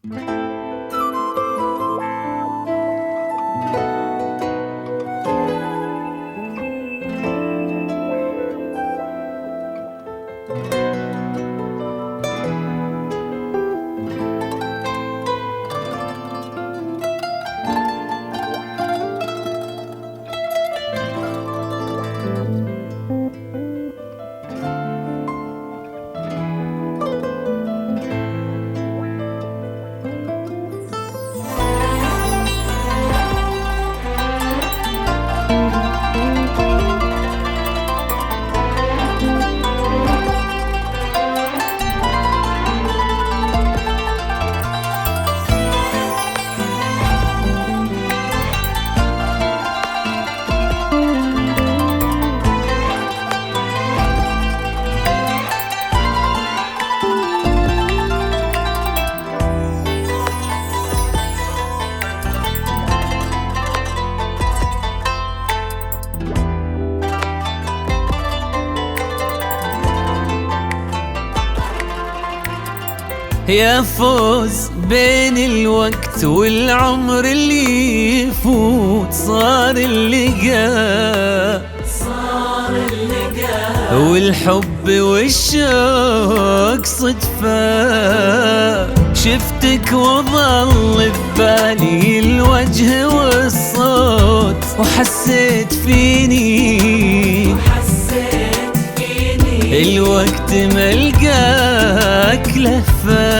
يا فوز بين الوقت والعمر اللي يفوت، صار اللقاء والحب والشوق صدفة. شفتك وظل ببالي الوجه والصوت، وحسيت فيني الوقت ملقاك لهفة.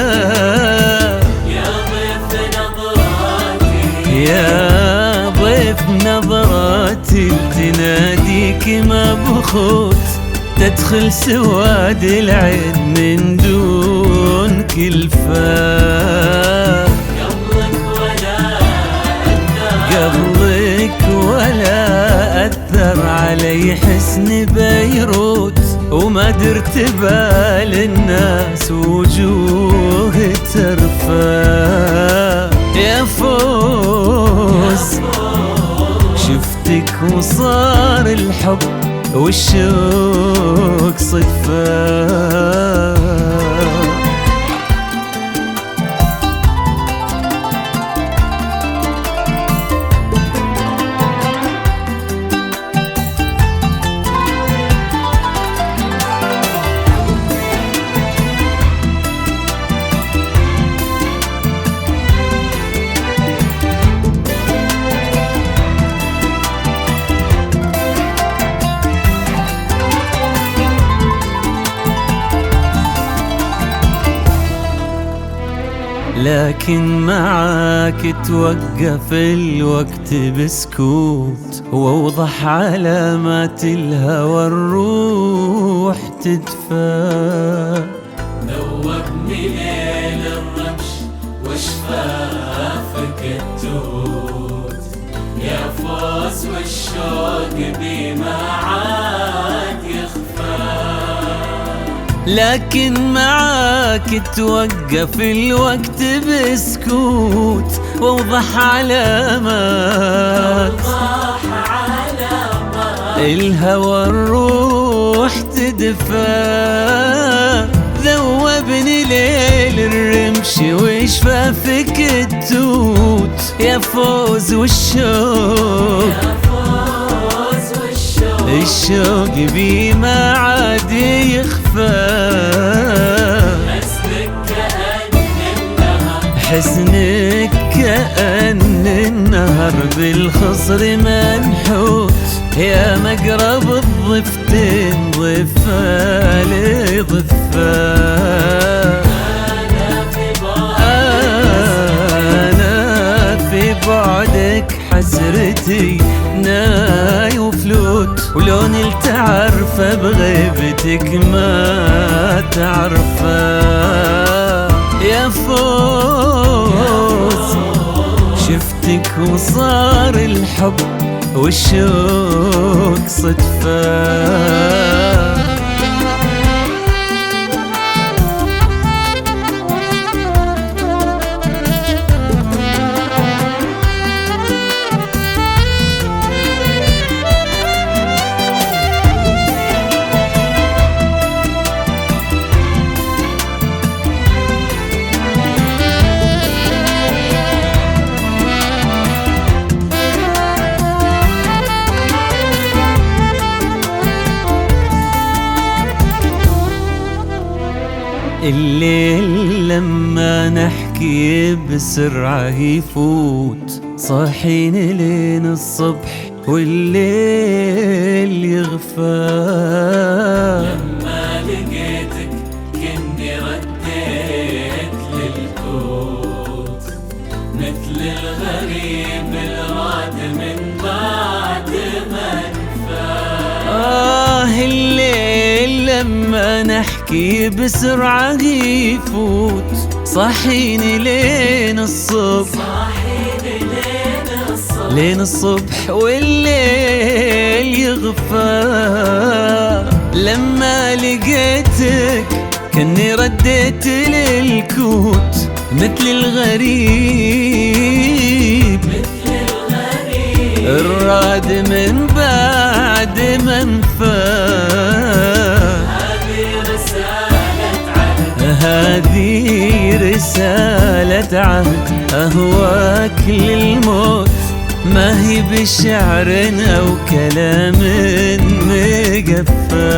يا ضيف نظراتي تناديك مبخوت، تدخل سواد العين من دون كلفة. قبلك ولا أثر علي حسن بيروت، وما درت بال الناس وجوه ترفع. يا فوز شفتك وصار الحب والشوق صدفة. لكن معاك توقف الوقت بسكوت، واوضح علامات الهوى الروح تدفى. ذوبني ليل الرمش وشفافك التوت، يا فوز والشوق بما عاد يخفى. لكن معاك توقف الوقت بسكوت، واوضح علامات الهوى الروح تدفى. ذوبني ليل الرمش وشفافك التوت، يا فوز والشوق الشوق بما عاد يخفى. حسنك كأن النهر بالخصر منحوت، يا مقرب الضفتين ضفة لضفة. أنا في بعدك حسرتي ناي وفلوت، ولون التعرفة بغيبتك ما تعرفه. يا فوز شفتك وصار الحب والشوق صدفة. الليل لما نحكي بسرعة يفوت، صاحين لين الصبح والليل يغفى. لما لقيتك كني رديت للكوت، مثل الغريب الراد من بعد ما نفات. الليل لما نحكي بسرعة يفوت، صاحين لين الصبح، لين الصبح والليل يغفى. لما لقيتك كني رديت للكوت، مثل الغريب الراد من بعد ما انفات. هذه رسالة عهد، أهواك للموت، ما هي بشعر أو كلام مقفى.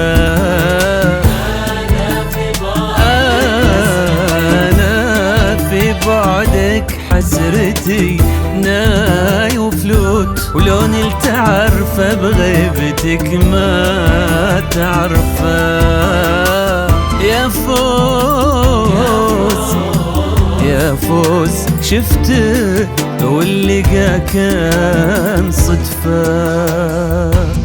أنا في بعدك حسرتي ناي وفلوت، ولون التعرفة بغيبتك ما تعرفه. يا فوز يا فوز شفته واللقا كان صدفة.